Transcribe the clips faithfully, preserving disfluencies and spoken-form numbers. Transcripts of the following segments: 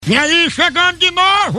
E aí, chegando de novo!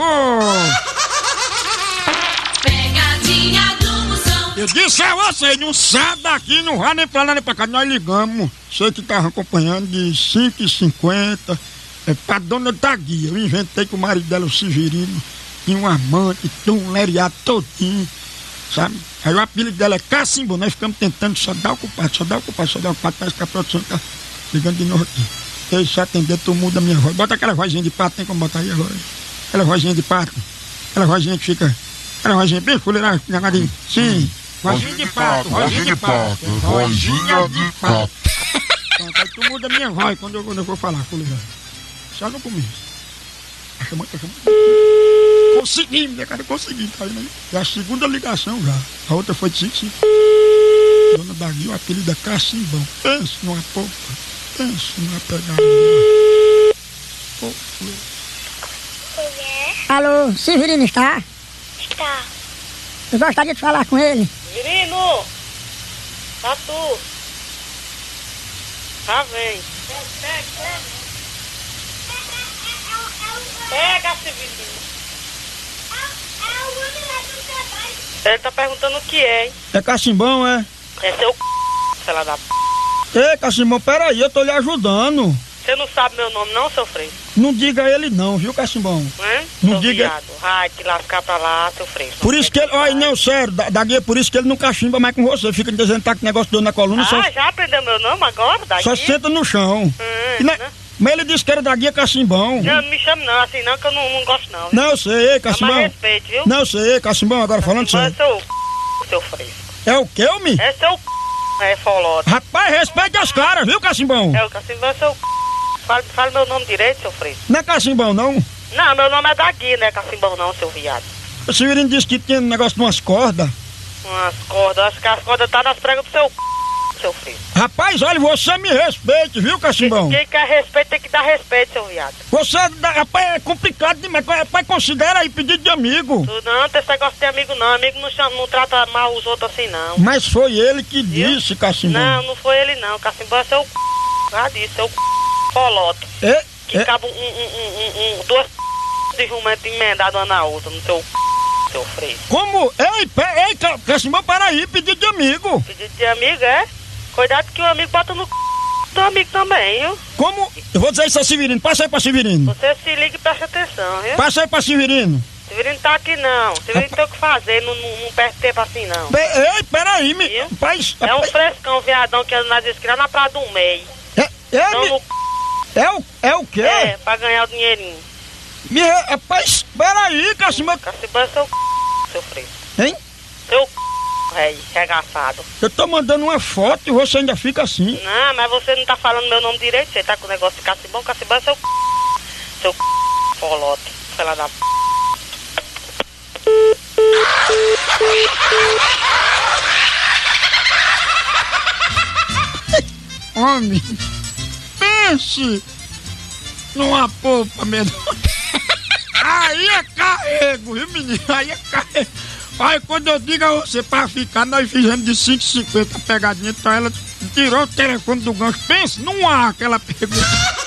Pegadinha do Moção. Eu disse a você, não sai daqui, não vai nem pra lá nem pra cá. Nós ligamos, sei que tava acompanhando de cinco e cinquenta, é, pra dona da guia. Eu inventei que o marido dela, o Severino, tinha um amante, tinha um leriado todinho, sabe? Aí o apelido dela é Cacimbo, nós ficamos tentando só dar o culpado, só dar o culpado, só dar o culpado, parece que a produção tá ligando de novo aqui. Eu, se atender, tu muda a minha voz. Bota aquela vozinha de pato, tem como botar aí agora? Aquela vozinha de pato. Aquela vozinha que fica... Aquela vozinha bem fuleira, negadinho. Sim. Vozinha de pato, vozinha de pato. Vozinha de pato. Então, aí tu muda a minha voz quando eu, quando eu for falar, fuleira. Só no começo. Tá chamando, tá chamando. Consegui, minha cara, consegui. Tá vendo aí? É a segunda ligação já. A outra foi de cinco, cinco. Dona da Guia, o apelido é Cacimbão. Pensa numa polpa. Pensa numa pegada. Alô, Severino está? Está. Eu gostaria de falar com ele. Severino! Tá tu. Tá, vem. Pega, Severino. Ele tá perguntando o que é, hein? É Cacimbão, é? É seu c... sei lá da p... Ei, Cacimbão, peraí, eu tô lhe ajudando. Você não sabe meu nome não, seu freio? Não diga ele não, viu, Cacimbão? Hein? Não Seu diga- viado. Vai te lascar pra lá, seu freio. Por isso que ele... Olha, não, sério, da, da Guia, por isso que ele não cachimba mais com você. Fica dizendo que tá com negócio de dor na coluna, só, Ah, já aprendeu meu nome agora? Daqui? só senta no chão. Hum, E na- né? Mas ele disse que era da Guia Cacimbão. Não, não me chame não, assim não, que eu não, não gosto não. Não, eu sei, ei, Dá Cacimbão. mais respeito, viu? Não, eu sei, ei, Cacimbão, agora falando Mas é sério. seu c... seu freio. É o que, homem? É seu c... é folota. Rapaz, respeite as caras, viu, Cacimbão? É o Cacimbão, é seu c... Fala, fala meu nome direito, seu freio. Não é Cacimbão, não? Não, meu nome é daqui, não é Cacimbão não, seu viado. O Severino disse que tinha um negócio de umas cordas. Umas cordas, acho que as cordas tá nas pregas do seu c... seu filho. Rapaz, olha, você me respeite, viu, Cacimbão? Quem quer respeito tem que dar respeito, seu viado. Você, dá- rapaz, é complicado demais. Rapaz, considera aí pedido de amigo. Tu não tem esse negócio de amigo não, amigo não, chama, não trata mal os outros assim não. Mas foi ele que Viu? disse, Cacimbão. Não, não foi ele não, Cacimbão é seu c... já disse, seu c... folota. É, Que é, cabe um, um, um, um, um duas de jumento emendado uma na outra no seu c... seu freio. como? Ei, pe, ei, Ca- Cacimbão, peraí, pedido de amigo. Pedido de amigo, é? Cuidado que o amigo bota no c... do amigo também, viu? Como? Eu vou dizer isso a Severino. Passa aí pra Severino. Você se liga e presta atenção, viu? Passa aí pra Severino. Severino tá aqui não. Severino tem o que fazer, não, não, não perde tempo assim não. Be, ei, peraí, me, Viu? rapaz, É um rapaz, frescão, viadão, que nós escrevemos na Praia do Meio. é, é, Não me- no c... é o, é o quê? É, pra ganhar o dinheirinho. Me, rapaz, peraí, Cacimbão. Cacimbão é seu c... seu freio. Hein? Seu c... rei, regaçado. Eu tô mandando uma foto e você ainda fica assim. Não, mas você não tá falando meu nome direito. Você tá com o negócio de Cacimbão. Cacimbão é seu c... seu c... folota. Sei lá da p... Homem, pense numa polpa medonha. Aí é carrego, viu, menino? Aí é carrego. Aí quando eu digo a você pra ficar, nós fizemos de cinco e cinquenta pegadinha, então ela tirou o telefone do gancho. Pense num ar que ela pegou.